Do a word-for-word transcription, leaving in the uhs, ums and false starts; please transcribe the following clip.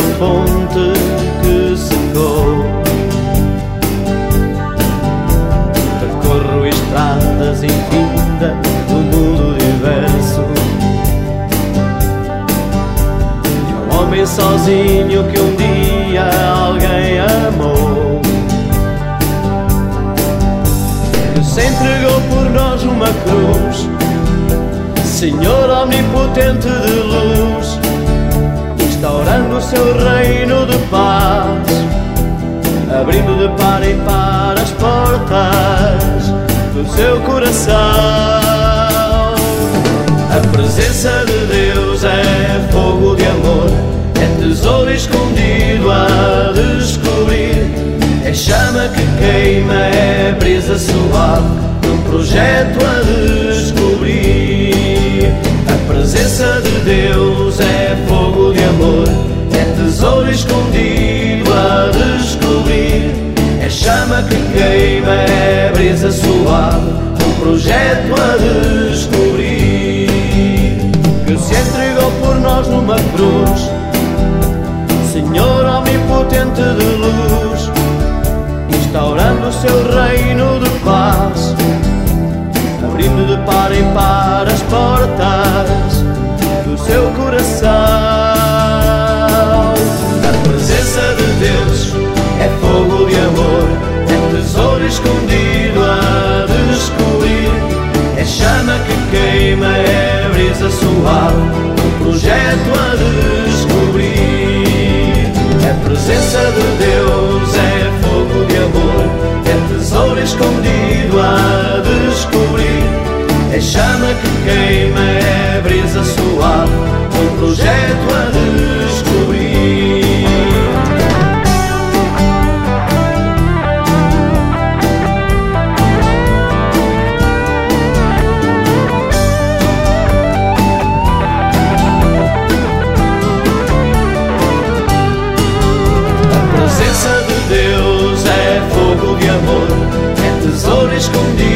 fonte que secou. Percorro estradas infindas do mundo diverso, de um homem sozinho que um dia alguém amou, que se entregou por nós numa cruz. Senhor omnipotente de luz, instaurando o seu reino de paz, abrindo de par em par as portas do seu coração. A presença de Deus é fogo de amor, é tesouro escondido a descobrir, é chama que queima, é brisa suave num projeto a descobrir. A presença de Deus é fogo de amor, é tesouro escondido a descobrir, é chama que queima, é brisa suave, um projeto a descobrir, que se entregou por nós numa cruz. Senhor omnipotente de luz, instaurando o seu reino de paz, abrindo de par em par as portas do seu coração. A presença de Deus é fogo de amor, é tesouro escondido a descobrir, é chama que queima, é brisa suave, um projeto a descobrir. A presença de Deus é fogo de amor, é tesouro escondido a descobrir, é chama que queima, é brisa suave, um projeto a descobrir. A presença de Deus é fogo de amor, é tesouro escondido